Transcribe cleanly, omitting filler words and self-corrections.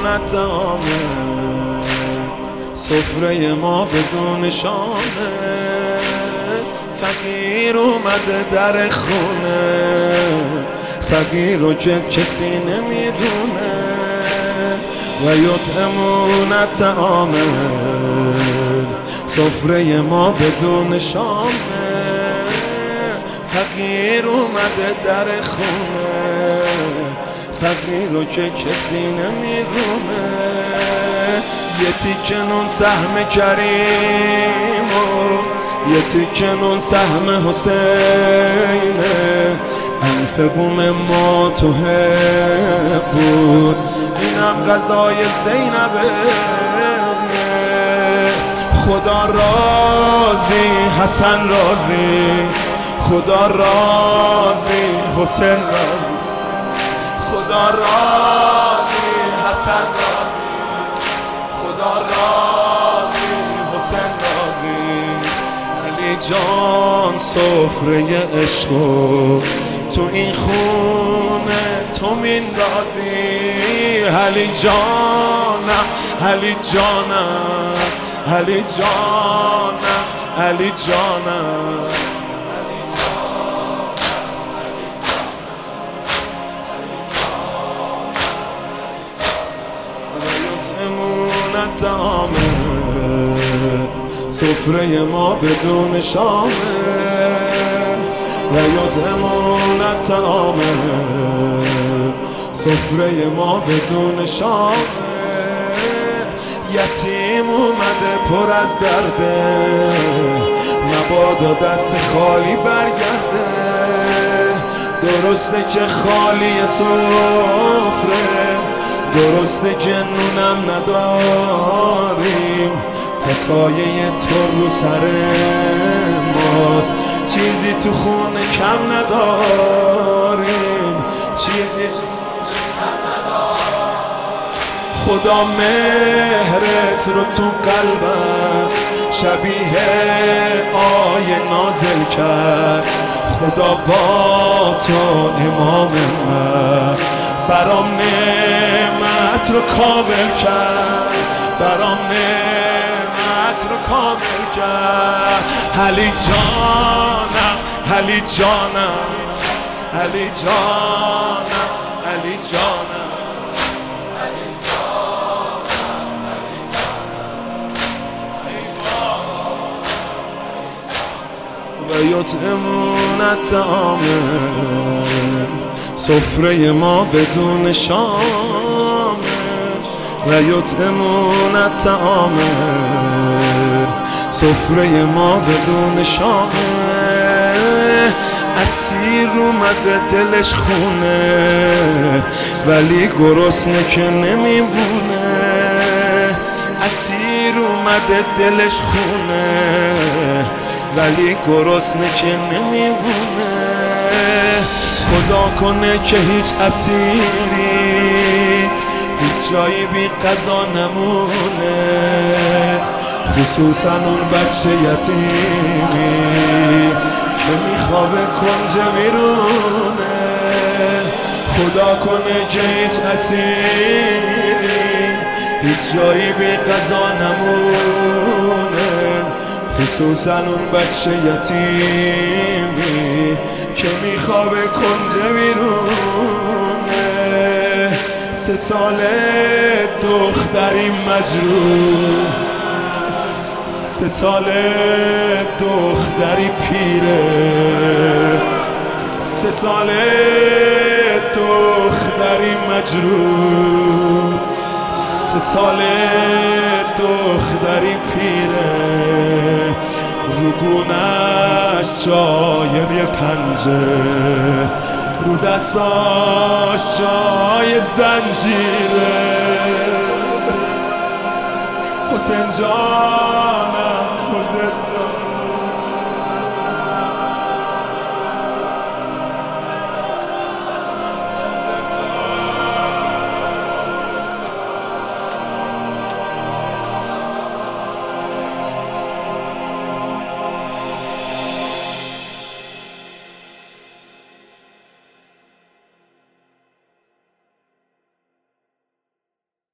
طعامه، سفره ما بدون شامه. فقیر اومده در خونه، فقیر رو که کسی نمیدونه. و یطعمون طعامه، سفره ما بدون شامه. فقیر اومده در خونه، فقیر رو که کسی نمیدونه. یه تیکه نون سهم کریم و یه تیکه نون سهم حسینه. انفقوم ما تو بود، اینم غذای زینبه. خدا راضی حسن راضی، خدا راضی حسین راضی، خدا راضی حسن راضی، خدا راضی حسین راضی. علی جان سفره عشقو تو این خونه تو میندازی. علی جانم علی جانم علی جانم علی جانم. یطعمون طعامه، سفره ما بدون شامه. و یطعمون طعامه، سفره ما بدون شامه. یتیم اومده پر از درده، مبادا دست خالی برگرده. درسته که خالی سفره، درسته که نونم نداریم. تا سایه تو رو سر ماست، چیزی تو خونه کم نداریم، چیزی تو کم نداریم. خدا مهرت رو تو قلبم شبیه آیه نازل کرد. خدا با تو امام من برام نعمت رو کامل کرد، برام نعمت رو کامل کرد. علی جانم علی جانم علی جانم علی جانم علی جانم علی جانم. و یطعمون طعامه، سفره ما بدون شامه. و یطعمون طعامه، سفره ما بدون شامه. اسیر اومده دلش خونه، ولی گرسنه که نمیمونه. اسیر اومده دلش خونه، ولی گرسنه که نمیمونه. خدا کنه که هیچ اسیری هیچ جایی بی قضا نمونه، خصوصا اون بچه یتیمی که میخوابه کنج ویرونه. خدا کنه که هیچ اسیری هیچ جایی بی قضا نمونه، خصوصا اون بچه یتیمی که میخوابه کنج ویرونه. 3 ساله دختری مجروح، 3 ساله دختری پیره، 3 ساله دختری مجروح، 3 ساله دختری پیره. رو گونه‌اش جای یه پنجه، رو دستاش جای زنجیره. حسین جانم